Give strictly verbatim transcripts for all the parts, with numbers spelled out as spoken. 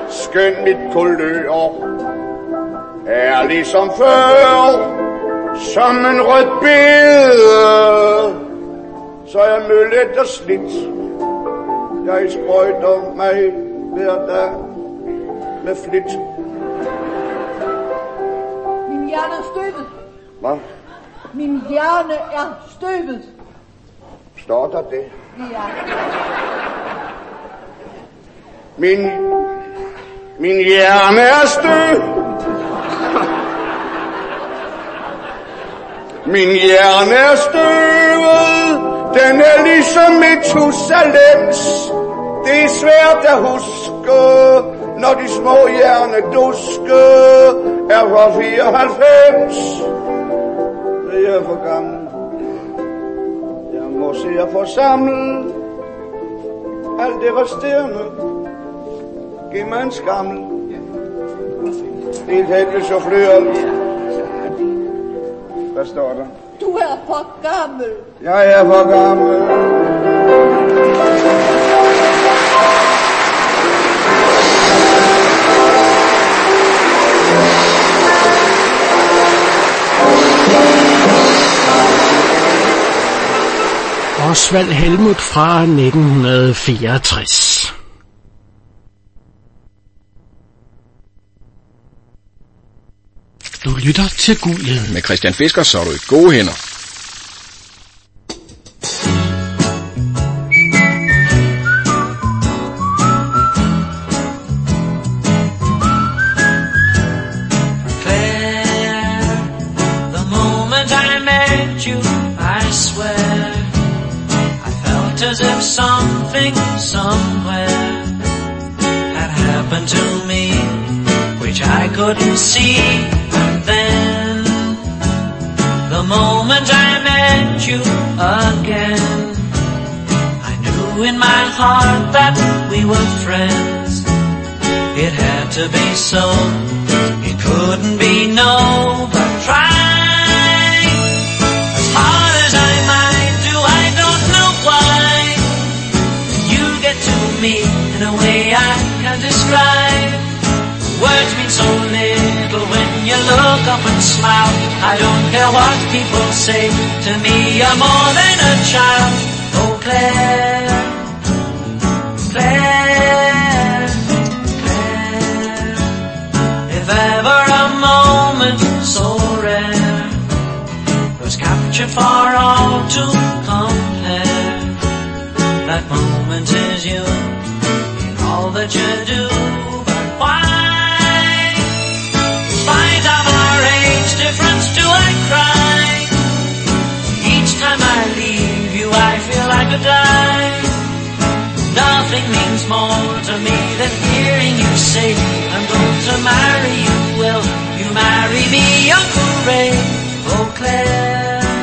skøn mit kulør er ligesom før, som en rød bede, så er jeg møllet og slidt. Jeg sprøjter mig hver dag med flit. Min hjerne er støvet. Hvad? Min hjerne er støvet. Står der det? Ja. Min, min hjerne er støvet. Min hjerne er støvet. Den er ligesom Metusalems. Det er svært at huske, når de små hjerneduske er fra fireoghalvfems. Jeg er for gammel. Jeg må se at få samlet alt det resterende. Giv mig en skammel. Helt helvede så flører. Hvad står der? Du er for gammel. Jeg er for gammel. Osvald Helmuth fra nitten fireogtres. Du lytter til Guldet. Med Christian Fisker, så er du i gode hænder. As if something somewhere had happened to me, which I couldn't see. And then, the moment I met you again, I knew in my heart that we were friends. It had to be so, it couldn't be no, but try. As hard as I might do, I don't know why. Me in a way I can't describe. Words mean so little when you look up and smile. I don't care what people say, to me you're more than a child. Oh Claire, Claire, Claire. If ever a moment so rare was captured for all to compare, that moment is you. All that you do, but why? In spite of our age difference, do I cry? Each time I leave you, I feel I could die. Nothing means more to me than hearing you say, I'm going to marry you. Will you marry me, Uncle Ray? Oh Claire,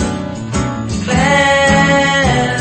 Claire.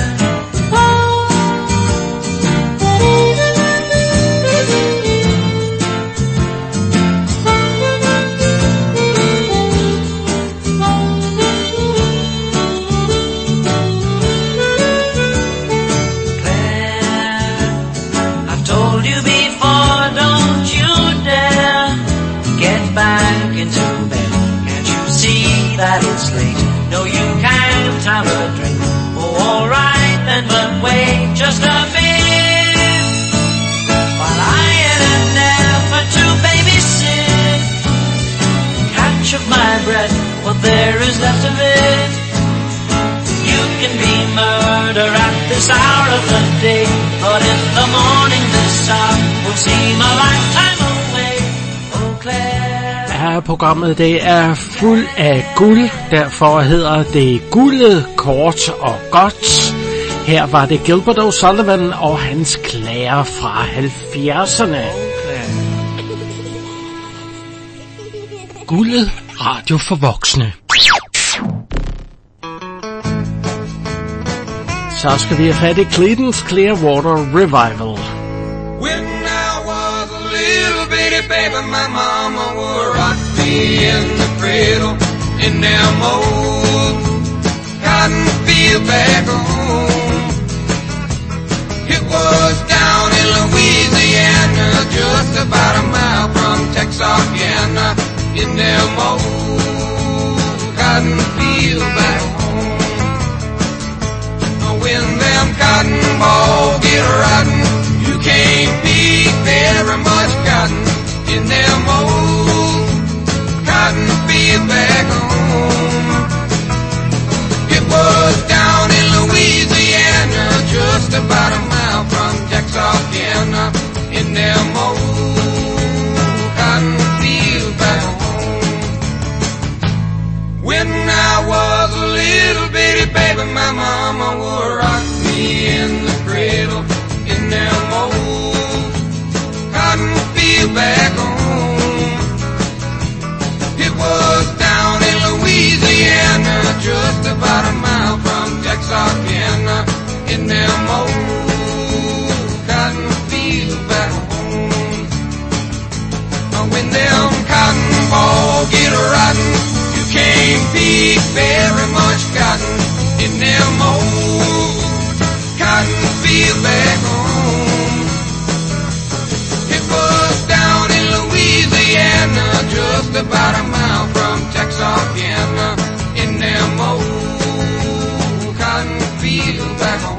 Back into bed, can't you see that it's late? No, you can't have a drink. Oh, alright then, but wait just a bit, while I in an effort to babysit, catch up my breath, what there is left of it. You can be murder at this hour of the day, but in the morning this hour will seem a lifetime away. Oh Claire. Ja, programmet det er fuld af guld, derfor hedder det Guldet kort og godt. Her var det Gilbert O'Sullivan og hans Claire fra halvfjerdserne. Guldet, radio for voksne. Så skal vi have fat i Creedence Clearwater Revival. Baby, baby, my mama would rock me in the cradle in them old cotton field back home. It was down in Louisiana, just in them old cotton fields back home. When them cotton balls get rotten, you can't pick very much cotton in them old cotton fields back home. It was down in Louisiana, just about a mile from Texarkana, in them old cotton fields back home. When I was a little bitty baby, my mama would rock me in the cradle in them old cotton fields back home. It was down in Louisiana, just about a mile from Texarkana, in them old cotton fields back home. When them cotton balls get rotten, you can't pick very much cotton in them old cotton fields back home. It was down in Louisiana, just about a mile from Texarkana, in them old cotton fields back home.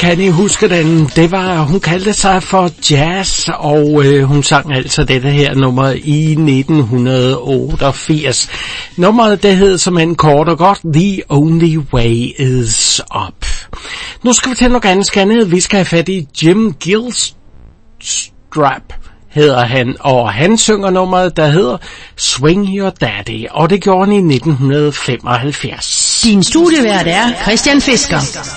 kan I huske den? Det var, hun kaldte sig for jazz, og øh, hun sang altså dette her nummer i nitten otteogfirs. Nummeret, det hed som en kort og godt, The Only Way Is Up. Nu skal vi til noget ganske andet. Vi skal have fat i Jim Gilstrap, hedder han, og han synger nummeret, der hedder Swing Your Daddy, og det gjorde han i nitten femoghalvfjerds. Din studievært er Christian Fisker.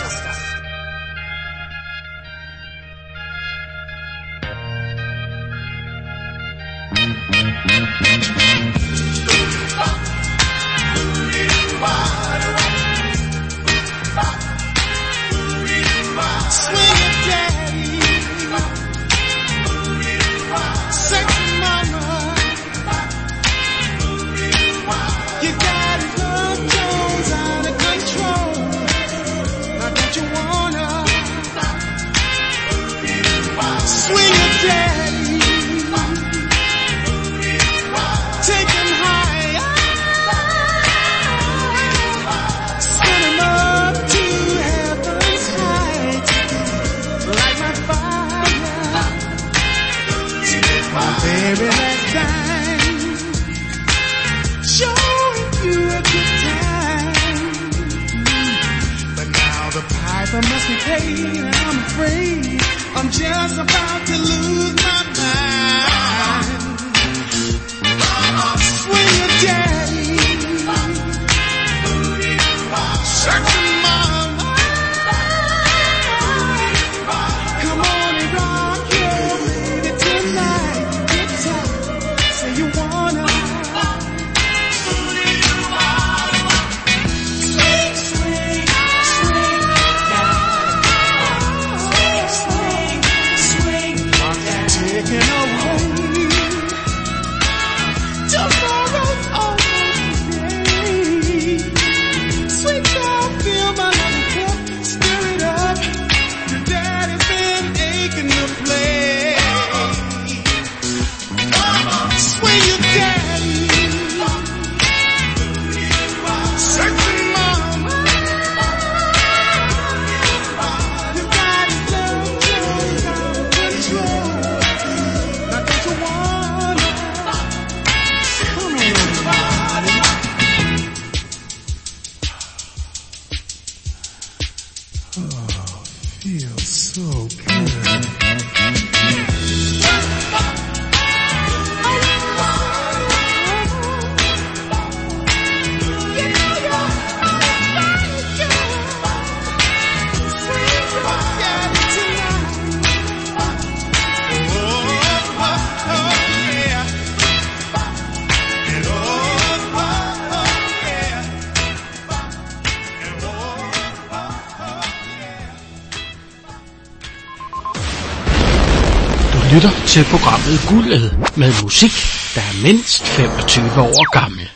Lytter til programmet Guldet med musik, der er mindst femogtyve år gammel.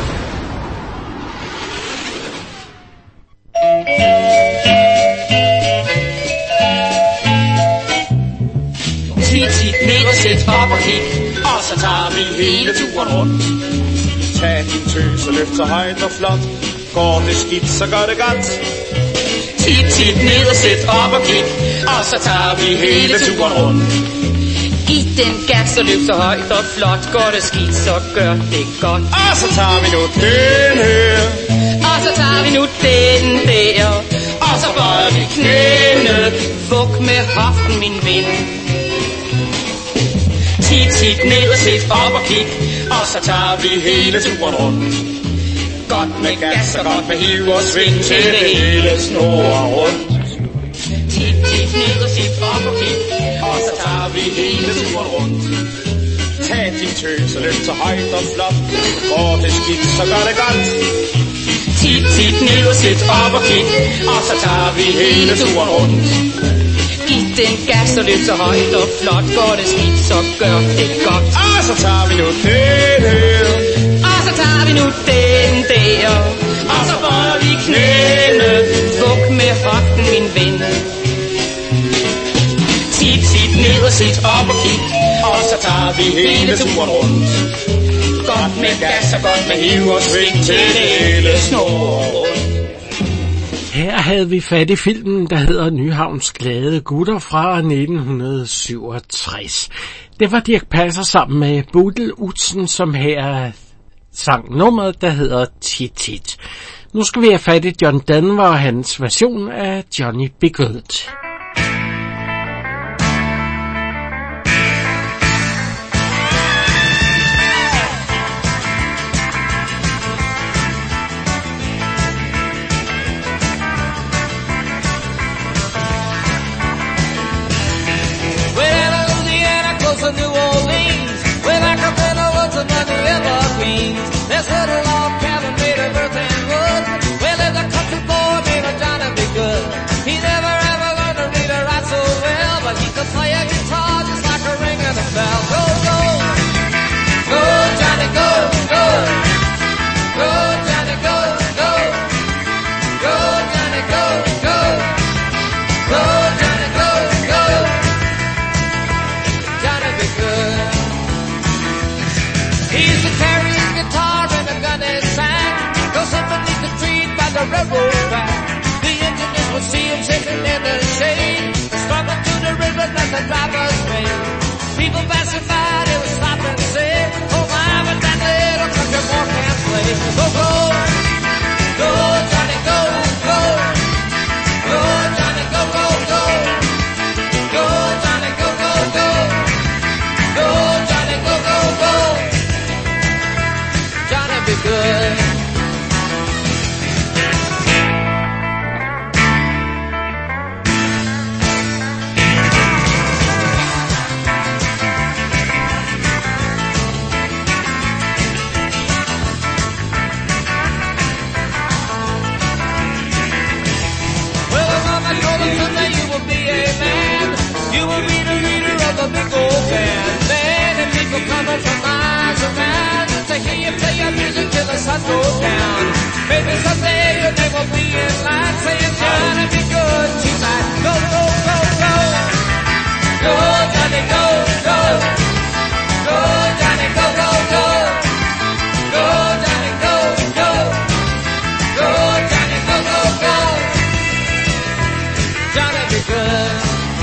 Tit, tit ned og sæt op og kig, og så tager vi hele turen rundt. Tag din tøs og løft så højt og flot. Går det skidt, så gør det godt. Tit, tit ned og sæt op og kig, og så tager vi hele turen rundt. Giv den gas og løb så højt og flot. Går det skidt, så gør det godt. Og så tager vi nu den her. Og så tager vi nu den der. Og så bøjer vi knæene. Vuk med hoften, min ven. Tit, tit ned og sæt op og kig, og så tager vi hele turen rundt. Godt med gas og godt med hiv og sving til det hele snor rundt. Tit, tit ned og sæt op og kig, og så tager vi hele turen rundt. Tag din tøs og løft så højt og flot. Går det skidt, så gør det godt. Tit, tit ned og sæt op og kig, og så tager vi hele turen rundt. Giv den gas og løb så højt og flot. Går det skidt, så gør det godt. Og så tager vi nu den her. Og så tager vi nu den der. Og så bøjer vi knæene. Vuk med hoften, min ven. Tit, tit ned og sæt op og kig, og så tager vi hele turen rundt. Godt med gas og godt med hiv og sving til det hele snor rundt. Her havde vi fat i filmen, der hedder Nyhavns Glade Gutter fra nitten syvogtres. Det var Dirch Passer sammen med Bodil Udsen, som her sang nummeret, der hedder Tit Tit. Nu skal vi have fat i John Denver og hans version af Johnny Be Good. New Orleans, way back up in the woods among the evergreens. There's a little log cabin made of earth and wood. Where lived a country boy named Johnny Be Good. He never ever learned to read or write so well, but he could play a guitar just like a ring in a bell. Go, go, go, Johnny, go, go, go, Johnny, go, go, go, Johnny, go, go, go, Johnny, go, go. He used to carry his guitar and a gun in his hand, go sit beneath the tree by the railroad track. The engineers would see him sitting in the shade, struggling to the river that the drivers made. People passing by, they would stop and say, oh my, but that little country boy can't play. Go, go, go, Johnny, go, go, go, Johnny, go, go, go, go, Johnny, go, go, go, go, Johnny, go, go, go. Johnny Be Good. Well, Mama told us someday you will be a man. You will be the leader of a big old band. Man and people coming from miles around to hear you play your music till the sun goes down. Maybe someday your name will be in line saying Johnny Be Good tonight. Go, go, go, go. Go, Johnny, go, go. Go, Johnny, go, go, go. Go, Johnny, go, go. Go, Johnny, go, go, go. Johnny Be Good.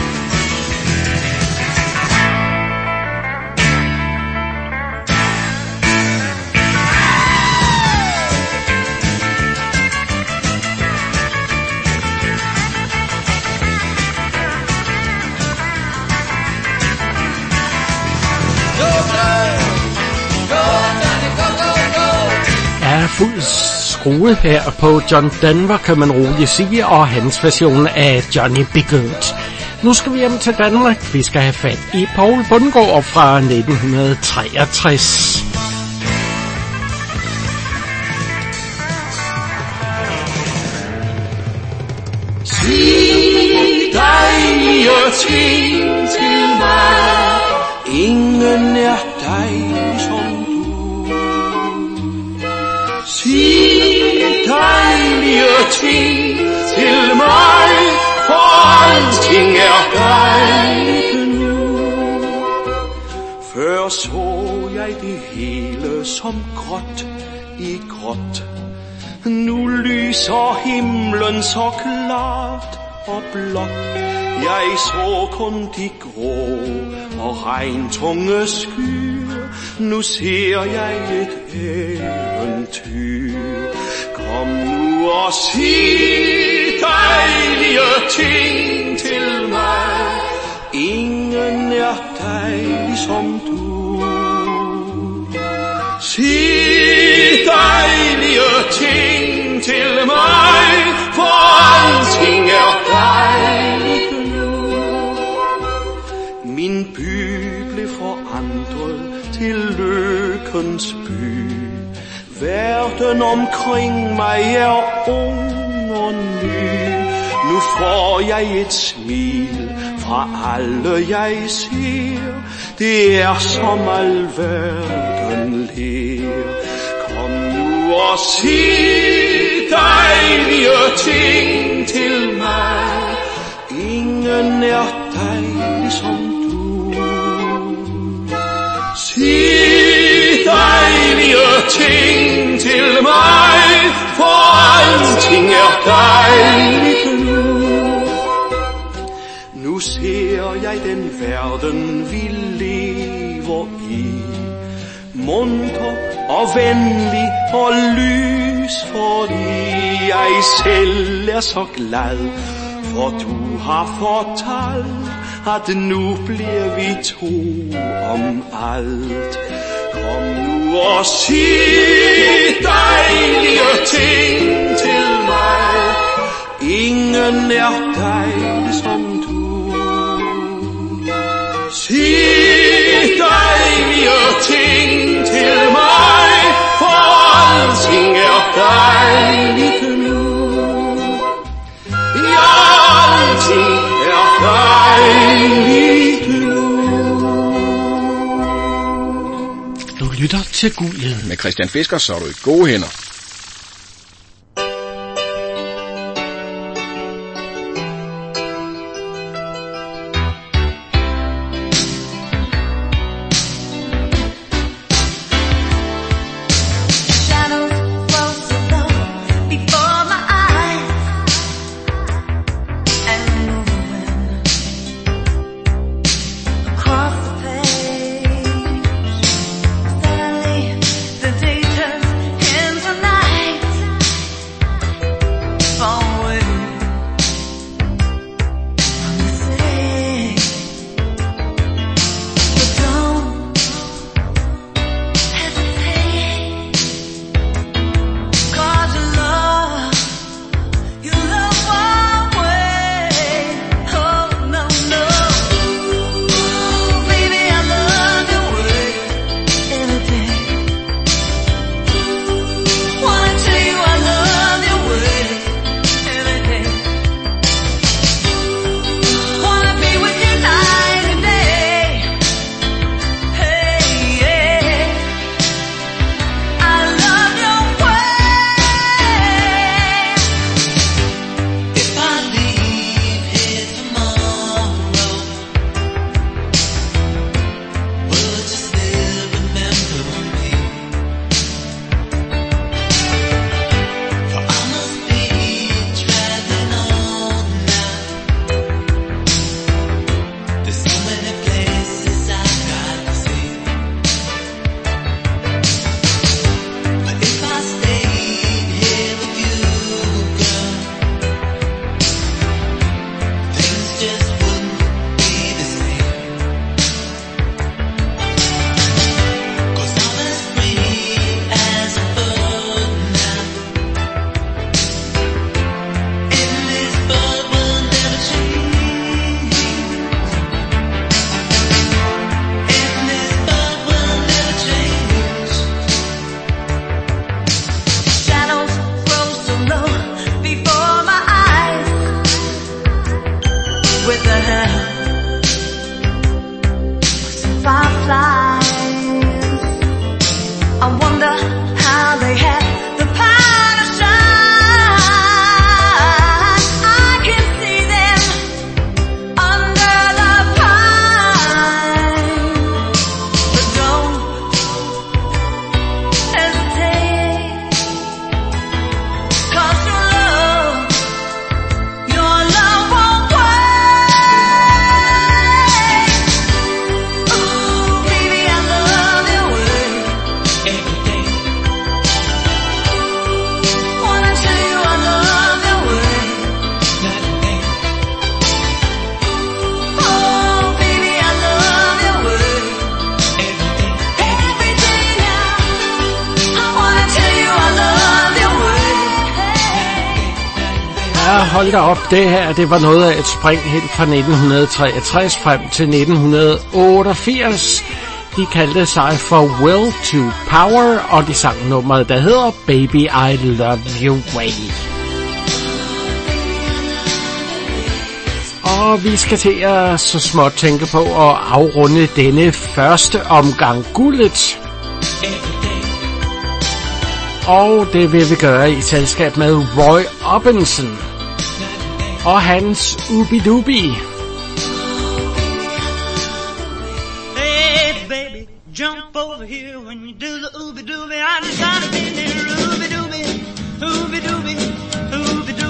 Er fuld skrue her på John Denver, kan man roligt sige, og hans version af Johnny Be Good. Nu skal vi hjem til Danmark. Vi skal have fat i Poul Bundgaard fra nitten treogtres. Sig dejlige ting til mig. Ingen er dig som du. Sig dejlige ting til mig, for alting er dejligt nu. Før så jeg det hele som gråt i gråt. Nu lyser himlen så klart og blåt. Jeg så kun de grå og regntunge skyer. Nu ser jeg et eventyr. Kom nu og sig dejlige ting til mig. Ingen er dejlig som du. Sig dejlige ting til mig, for alting er dejligt nu. Min by blev forandret til lykkens by. Verden omkring mig er ung og ny. Nu får jeg et smil fra alle jeg ser. Det er som alverden ler. Kom nu og sig dejlige ting til mig. Ingen er dejlig som du. Sig dejlige ting til mig, for alting er er dejligt nu. Nu ser jeg den verden, vi lever i, munter og venlig og lys, fordi jeg selv er så glad, for du har fortalt, at nu bliver vi to om alt. Kom nu og sig dejlige ting til mig, ingen er dejlig som du. Sig dejlige ting til mig, for alting er dejligt nu. Ja, alting er dejligt nu. Du lytter til Guldet. Med Christian Fisker, så er du i gode hænder. Hold da op, det her, det var noget af et spring helt fra nitten treogtres frem til nitten otteogfirs. De kaldte sig for Will to Power, og de sang nummeret, der hedder Baby I Love You Way. Og vi skal til at så småt tænke på at afrunde denne første omgang Guldet. Og det vil vi gøre i selskab med Roy Orbison og hans Ooby-Dooby. Hey baby, jump over here when you do the Ooby-Dooby. I just gotta be near Ooby-Dooby, Ooby-Dooby, Ooby-Dooby.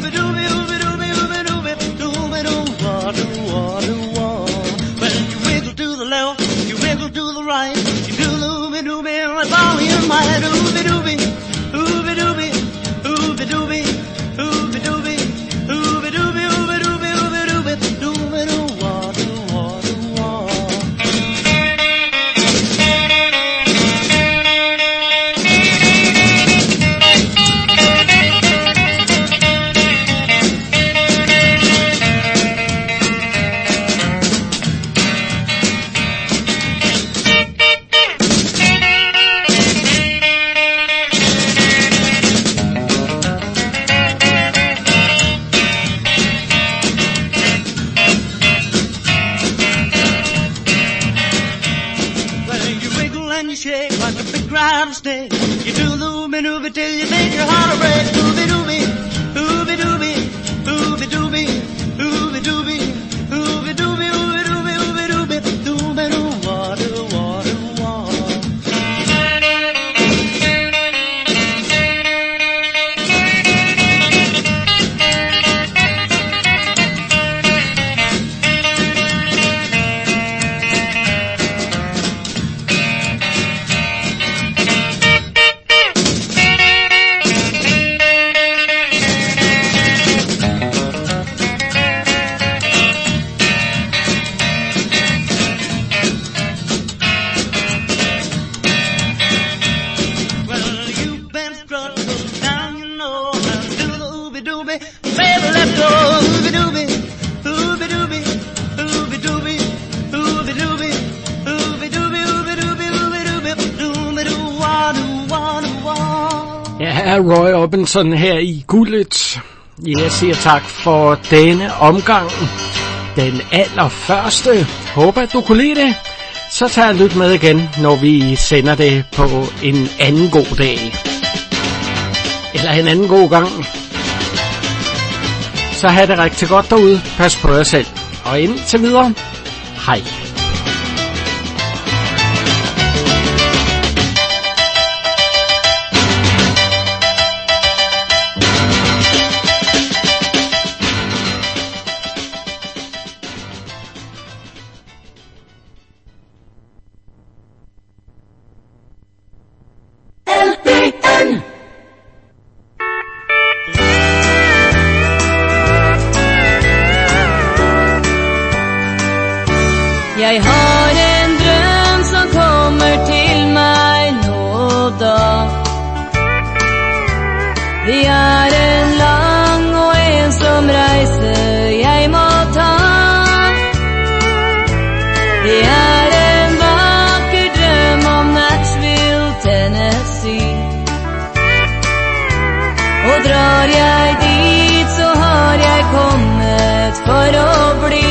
Roy Orbison her i guldet. Jeg siger tak for denne omgang. Den allerførste. Håber at du kunne lide det. Så tager jeg lyt med igen, når vi sender det på en anden god dag. Eller en anden god gang. Så have det rigtig godt derude. Pas på jer selv. Og indtil videre. Hej. Jeg har en drøm som kommer til mig nå da. Det er en lang og ensom reise jeg må ta. Det er en vakker drøm om Nashville, Tennessee. Og drar jeg dit så har jeg kommet for å bli.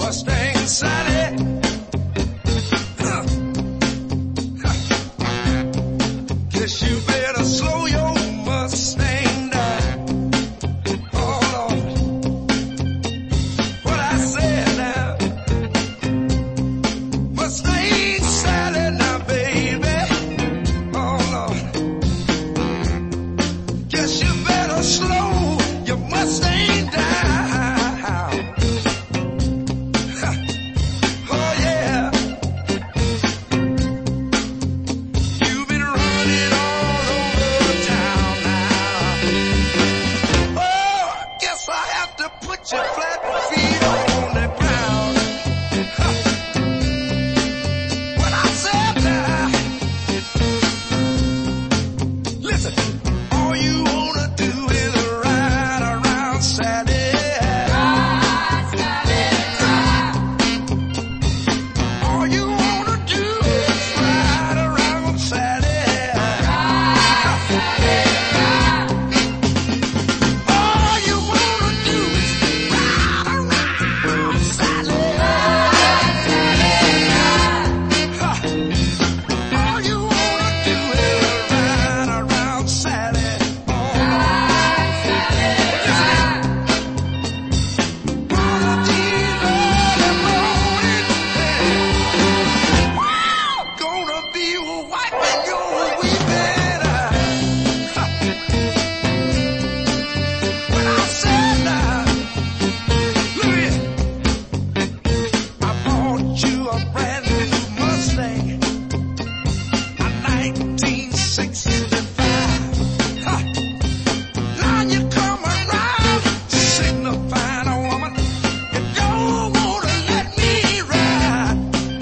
Mustang Sally. Guess you better slow your Mustang down. Oh Lord, what I said now. Mustang Sally now, baby. Oh Lord, guess you better slow your Mustang down. Oh yeah. You've been running all over town now. Oh, I guess I have to put your flat feet on the ground. Huh. What I said now. Listen, all you wanna do is ride around Sally. Ride, Sally, ride. All you wanna do is ride around Sally. Ride, Sally, ride. All you wanna do is ride around Sally. Ride, Sally, ride. Huh. All you wanna do is ride around Sally. Oh, ride, Sally, ride. One of these early mornings, gonna be wiping your weeping eyes. Huh. When I said that, look here, I bought you a brand new Mustang, a nineteen sixty-five. Huh. Now you come around signifying a woman you don't wanna let me ride.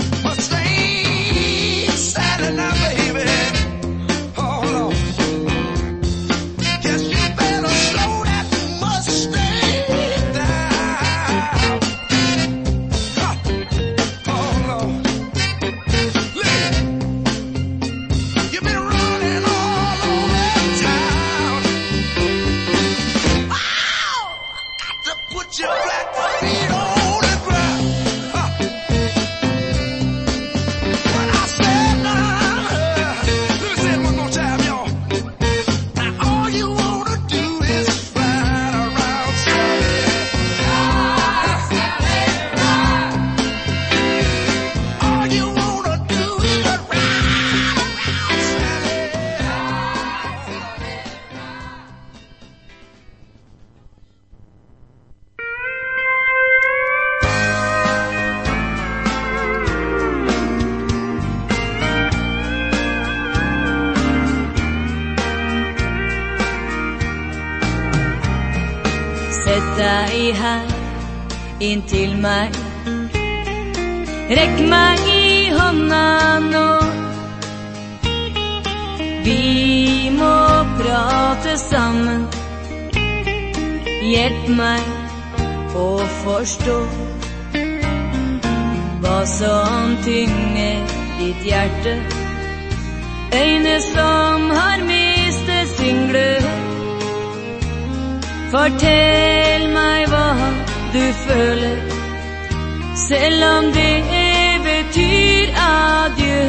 Mustang Sally now, baby. Oh Lord, guess you better slow that Mustang down. Huh. Oh Lord, look, you've been running all over town. Wow, got to put your flat feet on the ground. Huh. What I said now, let me say it one more time, y'all. Now all you wanna do is ride around Sally. Ride, Sally, ride. All you wanna do is ride around Sally. Sett deg her inntil meg. Rekk meg i hånda nå. Vi må prate sammen. Hjelp meg å forstå hva som tynger ditt hjerte. Øyne som har mistet sin glød. Fortell meg hva du føler, selv om det betyr adjø.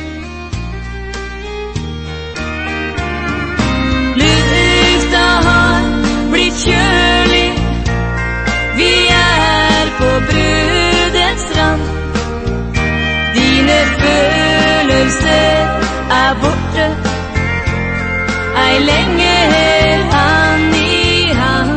Lufta har blitt kjølig, vi er på brudets strand. Dine følelser er borte, ei lenge hand i hand.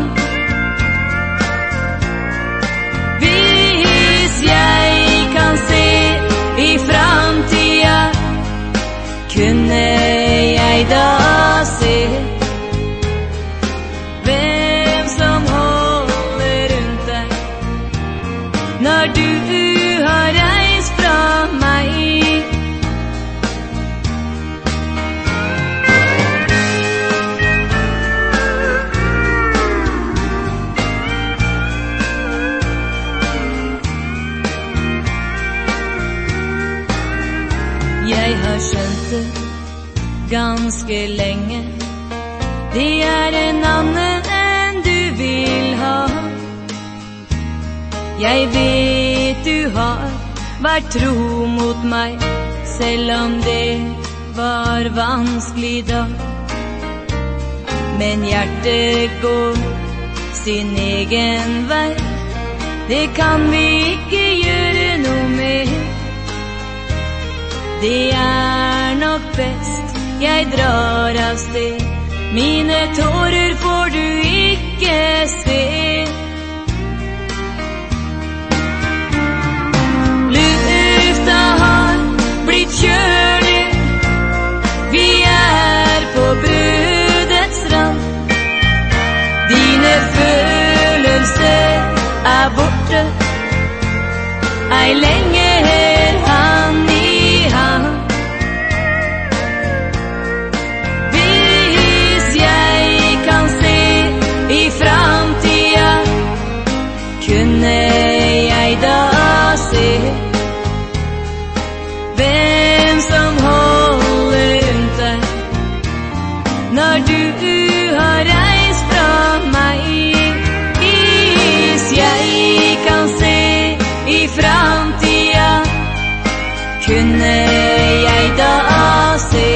Hvis jeg kan se i framtida, kunne jeg da se hvem som holder rundt deg når du har reist fra meg. Jeg har skjønt det ganske lenge, det er en annen enn du vil ha. Jeg vet vet du har vært tro mot meg, selv om det var vanskelig da. Men hjertet går sin egen vei, det kan vi ikke gjøre noe med. Det er nok best jeg drar av sted, mine tårer får du ikke se. Lufta har blitt kjølig, vi er på brudets rand. Dine følelser er borte, ei lenge her hand i hand. Hvis jeg kan se i framtida, kunne jeg da se hvem som holder rundt deg når du har reist fra meg. Hvis jeg kan se i framtida, kunne jeg da se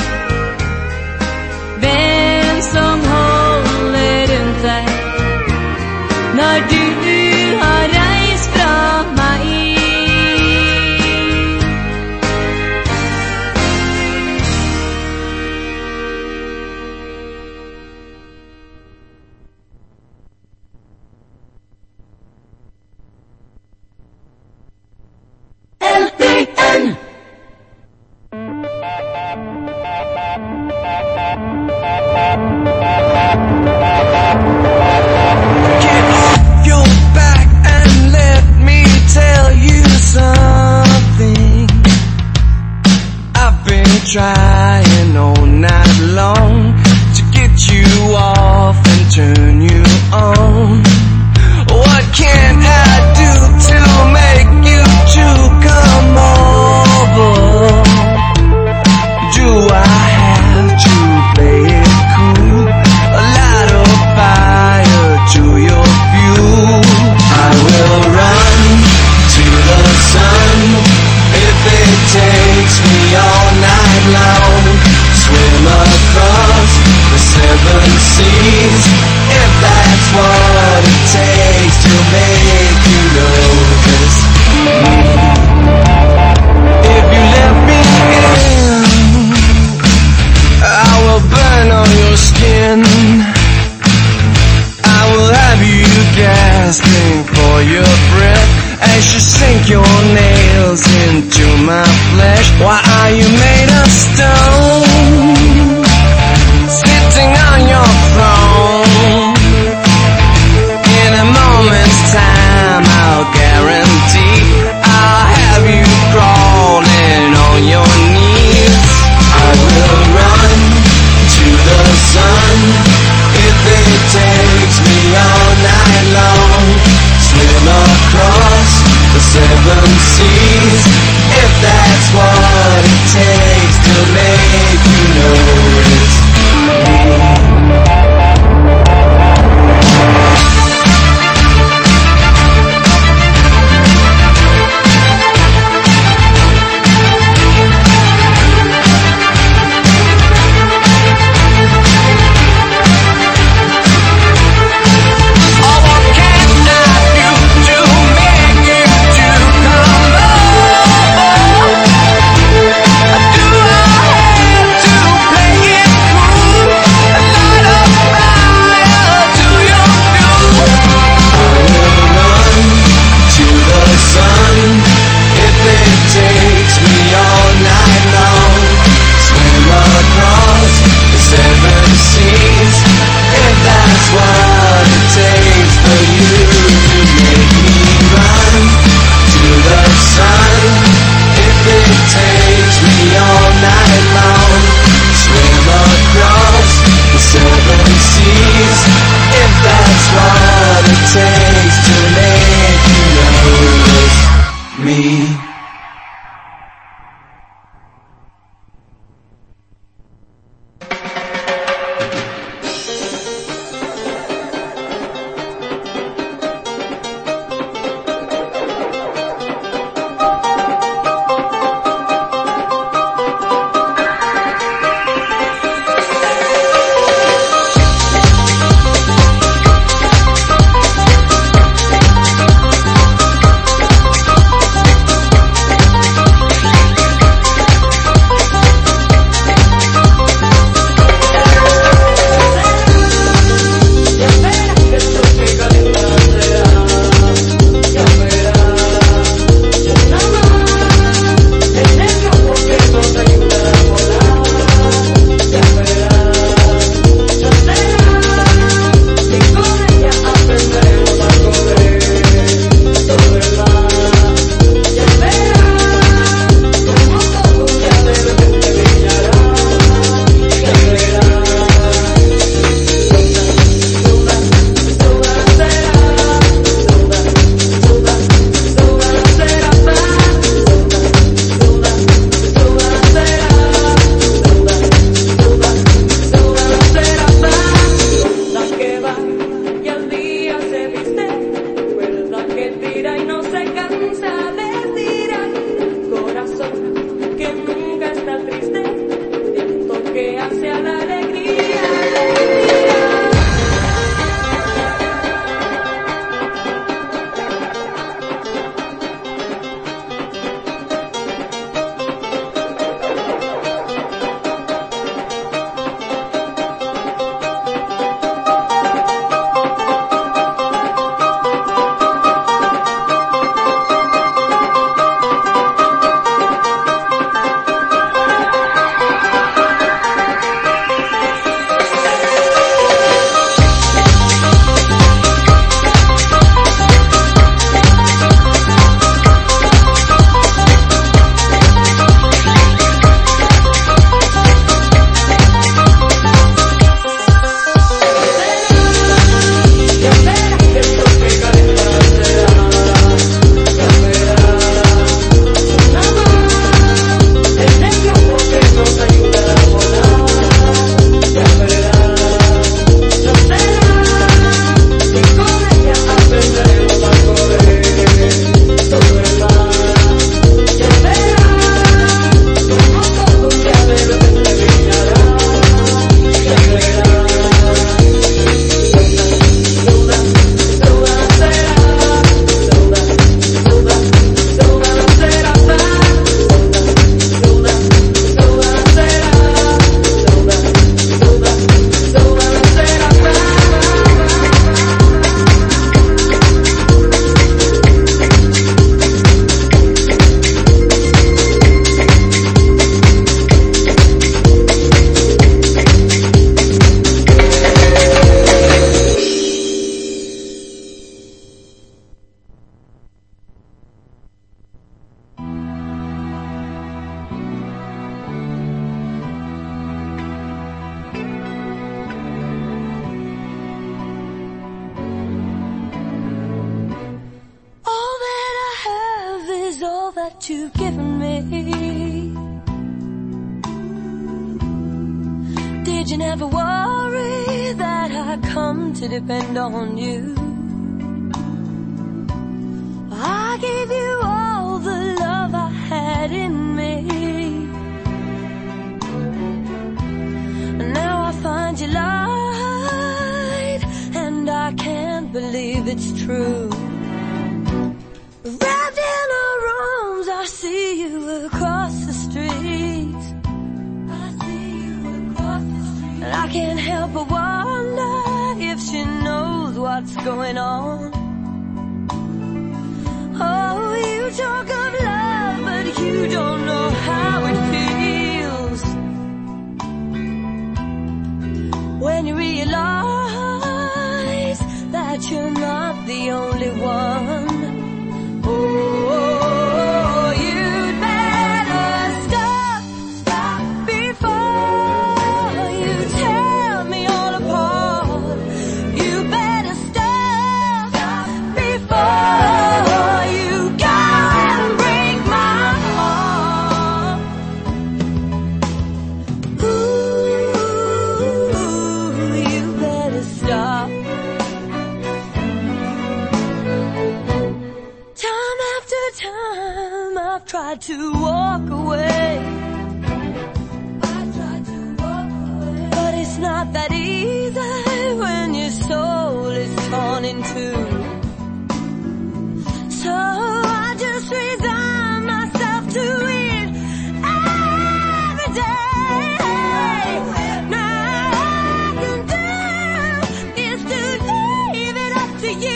hvem som holder rundt deg når du har reist fra meg. Trying all night long to get you off and turn you on. What can I do to make you to come over? Do I have to play it cool? Light a fire to your fuel. I will run to the sun if it takes me all night long. Swim across the seven seas if that's what it takes to make you notice me. If you let me in, I will burn on your skin. I will have you gasping for your breath as you sink your nails into my flesh. Why are you made of stone, sitting on your throne? In a moment's time I'll guarantee I'll have you crawling on your knees. I will run to the sun if it takes me all night long. Swim across the seven seas if that's what it takes to make you notice me. is all that you've given me. Did you never worry that I come to depend on you? I gave you all the love I had in me. Now I find you lied, and I can't believe it's true. Wrapped in our arms, I see you across the street. I see you across the street. And I can't help but wonder if she knows what's going on. Oh, you talk of love, but you don't know how it feels when you realize that you're not the only one. Oh, you'd better stop, stop before you tear me all apart. You better stop, stop before you go and break my heart. Ooh, you better stop. Time I've tried to walk away. I tried to walk away, but it's not that easy when your soul is torn in two. So I just resign myself to it every day. Now all I can do is to leave it up to you.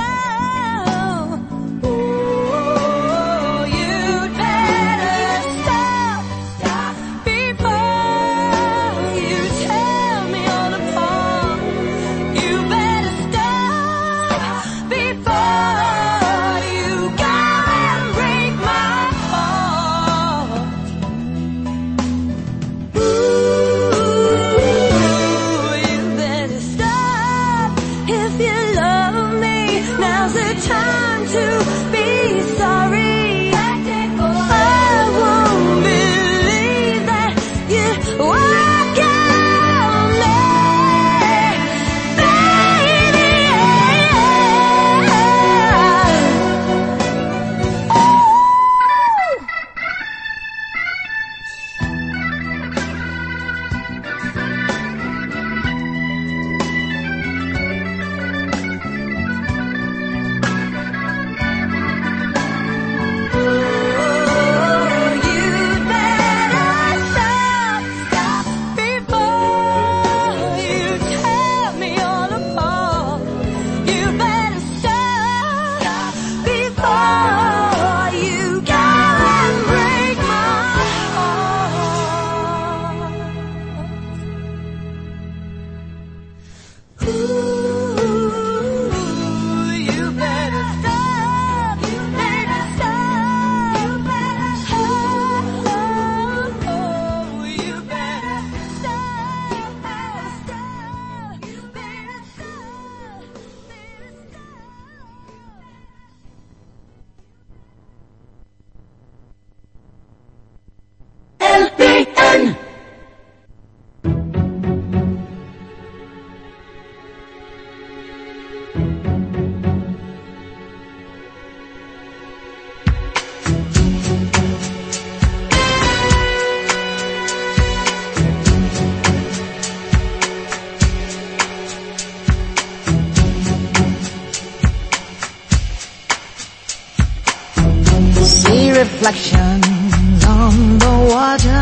Reflections on the water,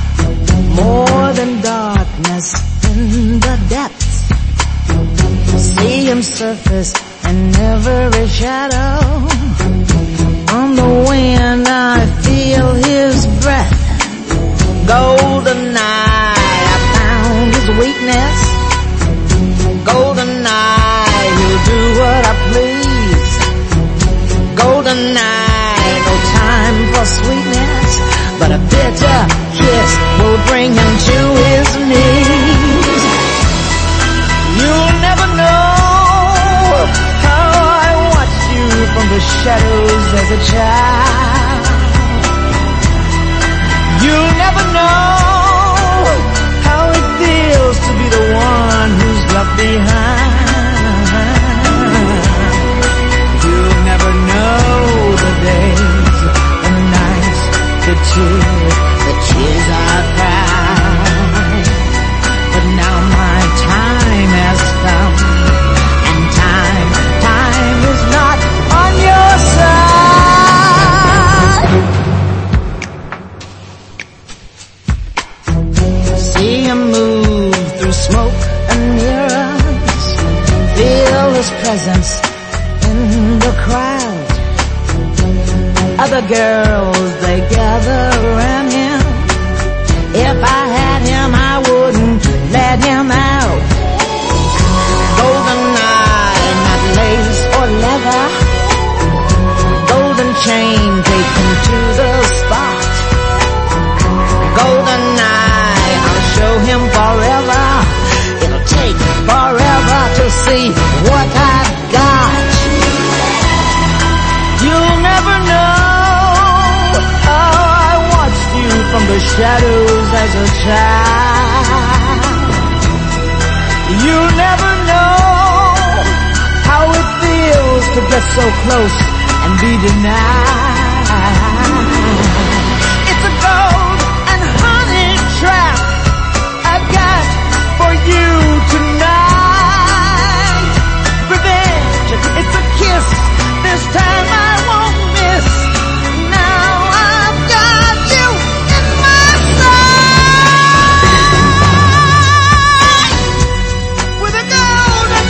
more than darkness in the depths. See him surface in every shadow. On the wind I feel his breath. Golden eye, I found his weakness. Golden eye, he'll do what I please. Golden eye, no time for sweetness, but a bitter kiss will bring him to his knees. You'll never know how I watched you from the shadows as a child. never know how it feels to be the one who's left behind. You'll never know the days, the nights, the tears, the tears I cried. But now my time has come, and time, time is not on your side. See him move through smoke and mirrors, feel his presence in the crowd. Other girls, they gather around him. If I had him, I wouldn't let him out. Golden eye, not lace or leather. Golden chain, take him to the spot. Golden eye, I'll show him forever. It'll take forever to see what I've got. You'll never know how I watched you from the shadows as a child. You'll never know how it feels to get so close and be denied. It's a gold and honey trap I've got for you tonight. Revenge, it's a kiss, this time I won't miss. Now I've got you in my sight. With a golden,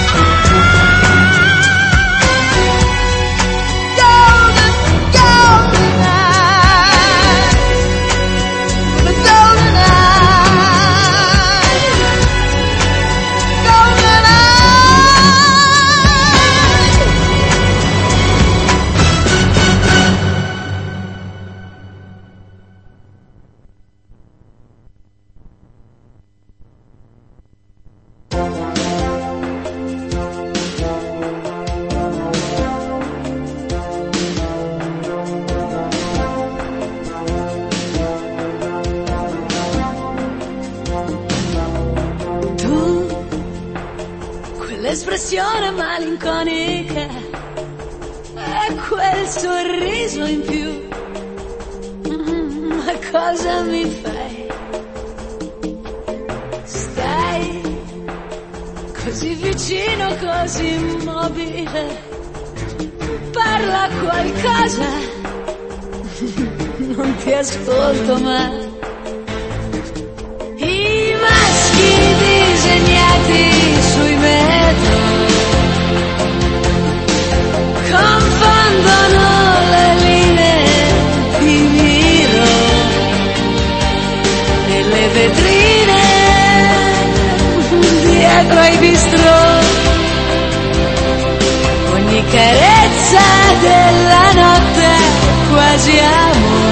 golden, golden eye. With a golden eye. Golden eye. Tu, quell'espressione malinconica e quel sorriso in più, mm, ma cosa mi fai? Stai così vicino, così immobile, parla qualcosa, non ti ascolto mai. I maschi disegnati sui metro confondono le linee di miro nelle vetrine dietro ai bistrò. Ogni carezza della notte è quasi amore.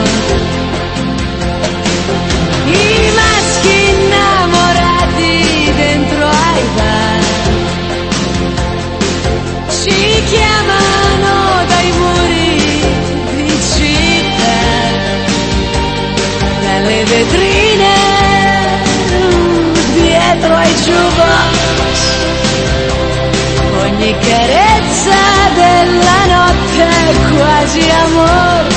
I maschi innamorati dentro ai bar ci chiamano dai muri di città, dalle vetrine dietro ai jukebox. Ogni carezza della notte è quasi amore.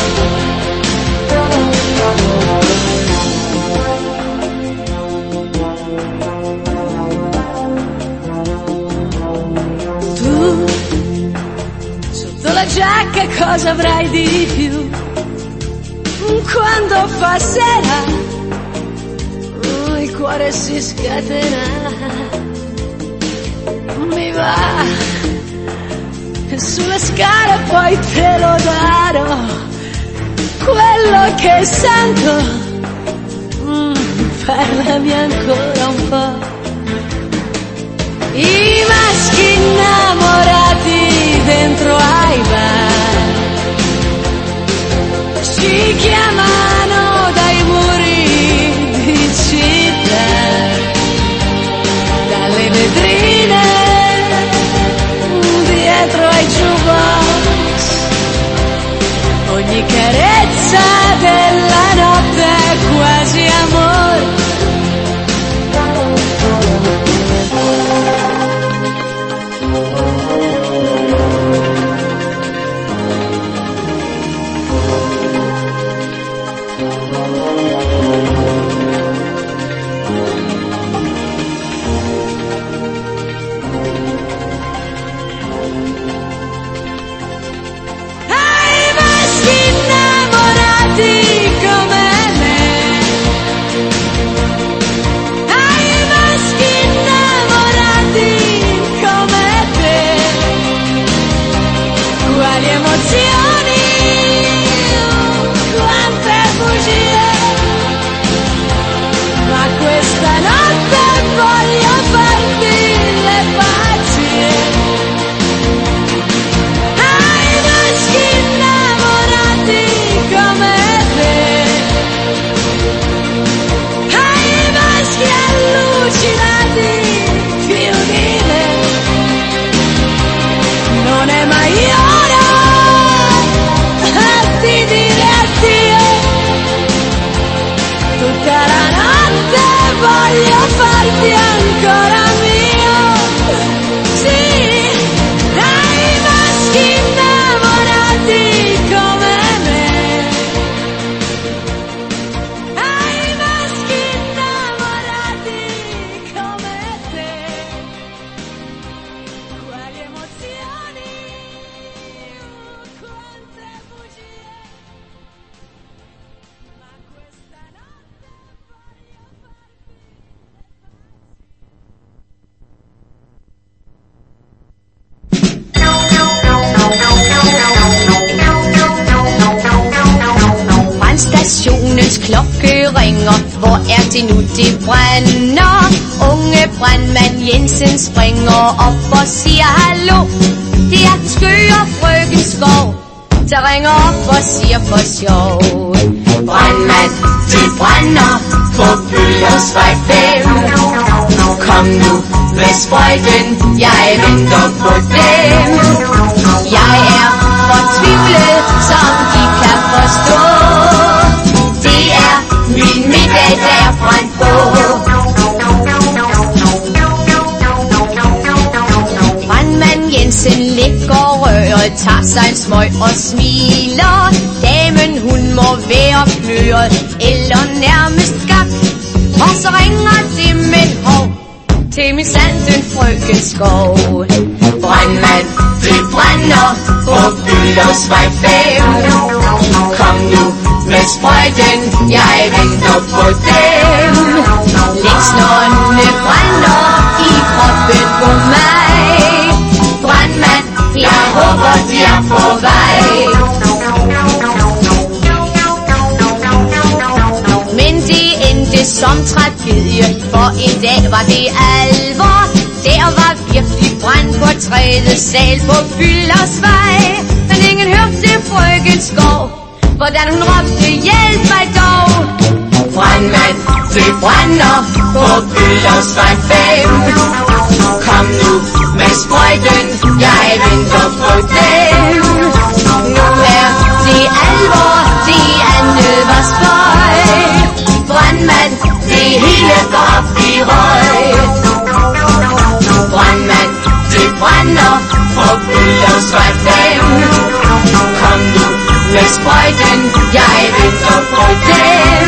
La giacca cosa avrai di più quando fa sera? Oh, il cuore si scatena, mi va sulle scale, poi te lo darò. Quello che sento, mm, parlami ancora un po'. I maschi innamorati dentro ai bar ci chiamano dai muri di città, dalle vetrine dietro ai jukebox. Ogni carezza della notte è quasi amore. dici ancora mio. Sì, dai maschi innamorati come me, ai maschi innamorati come te, quali emozioni, quante bugie, ma questa notte voglio farti le Brandstationens klokke ringer. Hvor er det nu, det brænder? Unge brandmand Jensen springer op og siger hallo. Det er den skøre frøken Skov, der ringer op og siger for sjov. Brandmand, det brænder på Bøllersvej fem. Kom nu med sprøjten, jeg venter på dem. Jeg er fortvivlet, som de kan forstå. Det er min middag, der er brændt på. Brandmand Jensen ligger røret, tager sig en smøg og smiler. Damen hun må være kløret, eller nærmest skak. Og så ringer det med hov til min sanden frøken Skov. Brandmand, det brænder på Bøllersvej fem. Kom nu med sprøjten, jeg venter på dem. Længsnårene brænder i kroppen på mig. Brandmand, jeg håber de er på vej. Men det endte som tragedie, for en dag var det alvor. Der var virkelig brand på tredje sal på Bøllersvej. Men ingen hørte frøken Skov, hvordan hun råbte hjælp mig dog. Brandmand, det brænder på Bøllersvej fem. Kom nu med sprøjten, jeg venter på dem. Nu er det alvor, det andet var spøj. Brandmand, det hele går op i røg. Brandmand, det brænder på Bøllersvej fem. Kom nu med sprøjten, jeg venter på dem.